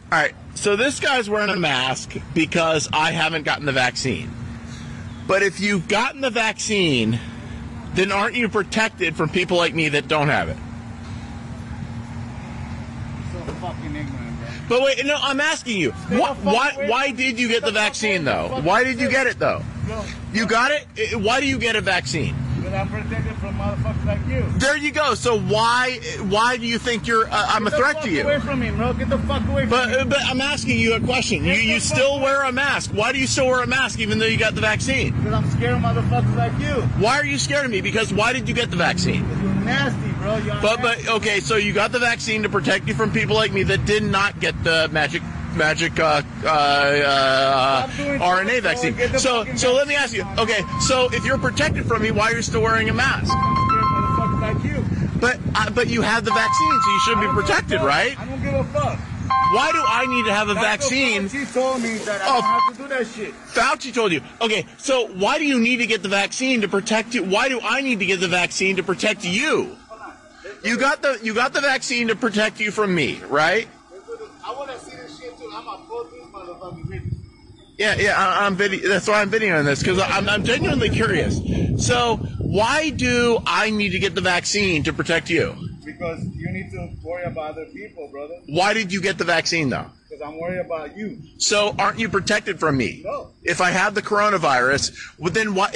All right, so this guy's wearing a mask because I haven't gotten the vaccine. But if you've gotten the vaccine, then aren't you protected from people like me that don't have it? So fucking ignorant, bro. But wait, no, I'm asking you. Why did you get the vaccine, though? Why did you get it, though? You got it? Why do you get a vaccine? Because I'm protected from motherfuckers like you. There you go. So why do you think I'm a threat to you? Get the fuck away from me, bro. Get the fuck away from me. But I'm asking you a question. You still wear a mask. Why do you still wear a mask even though you got the vaccine? Because I'm scared of motherfuckers like you. Why are you scared of me? Because why did you get the vaccine? Because you're nasty, bro. You're But okay, so you got the vaccine to protect you from people like me that did not get the magic RNA vaccine. So let me ask you. Okay, so if you're protected from me, why are you still wearing a mask? Motherfuckers like you. But you have the vaccine, so you should be protected, right? I don't give a fuck. Why do I need to have a vaccine? She told me that I don't have to do that shit. Fauci told you. Okay, so why do you need to get the vaccine to protect you? Why do I need to get the vaccine to protect you? You got the vaccine to protect you from me, right? I want to see this shit too. I'm gonna post this motherfucking video. Yeah, I'm video. That's why I'm videoing this because I'm genuinely curious. So why do I need to get the vaccine to protect you? Because you need to worry about other people, brother. Why did you get the vaccine though? Because I'm worried about you. So aren't you protected from me? No. If I have the coronavirus, well, then why?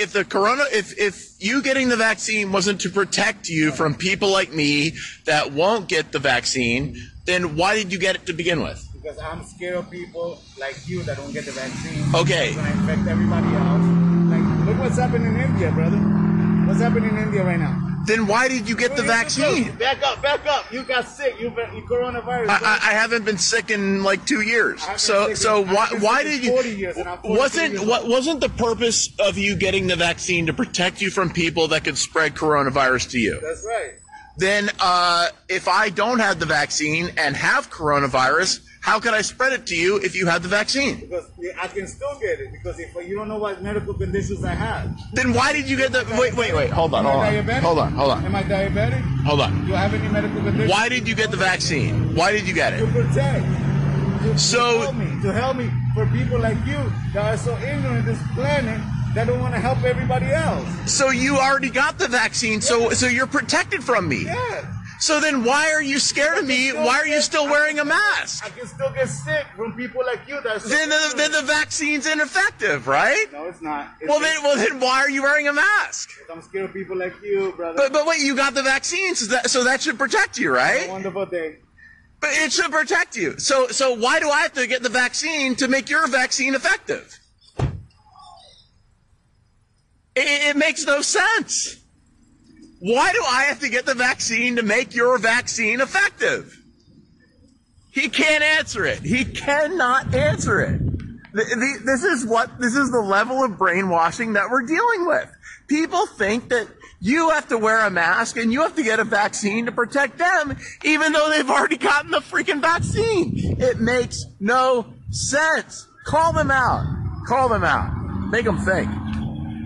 If you getting the vaccine wasn't to protect you from people like me that won't get the vaccine, then why did you get it to begin with? Because I'm scared of people like you that don't get the vaccine. Okay. It's gonna infect everybody else. Like, look what's happening in India, brother. What's happening in India right now? Then why did you get the vaccine? Back up. You got sick. You coronavirus. I haven't been sick in like 2 years. So why did you? 40 years and I'm 42 years old. Wasn't the purpose of you getting the vaccine to protect you from people that could spread coronavirus to you? That's right. Then if I don't have the vaccine and have coronavirus, how can I spread it to you if you have the vaccine? Because I can still get it. Because if you don't know what medical conditions I have. Then why did you get the? Wait. Hold on. Am I diabetic? Hold on. Am I diabetic? Hold on. Do you have any medical conditions? Why did you get the vaccine? Why did you get To it? protect. So To help me. For people like you that are so ignorant of this planet that don't want to help everybody else. So you already got the vaccine. So you're protected from me. Yeah. So then why are you scared of me? Why are you still wearing a mask? I can still get sick from people like you. That are so Then the vaccine's ineffective, right? No, it's not. Well then why are you wearing a mask? I'm scared of people like you, brother. But wait, you got the vaccine, so that should protect you, Have a right? wonderful day. But it should protect you. So why do I have to get the vaccine to make your vaccine effective? It makes no sense. Why do I have to get the vaccine to make your vaccine effective? He can't answer it. He cannot answer it. This is the level of brainwashing that we're dealing with. People think that you have to wear a mask and you have to get a vaccine to protect them, even though they've already gotten the freaking vaccine. It makes no sense. Call them out. Make them think.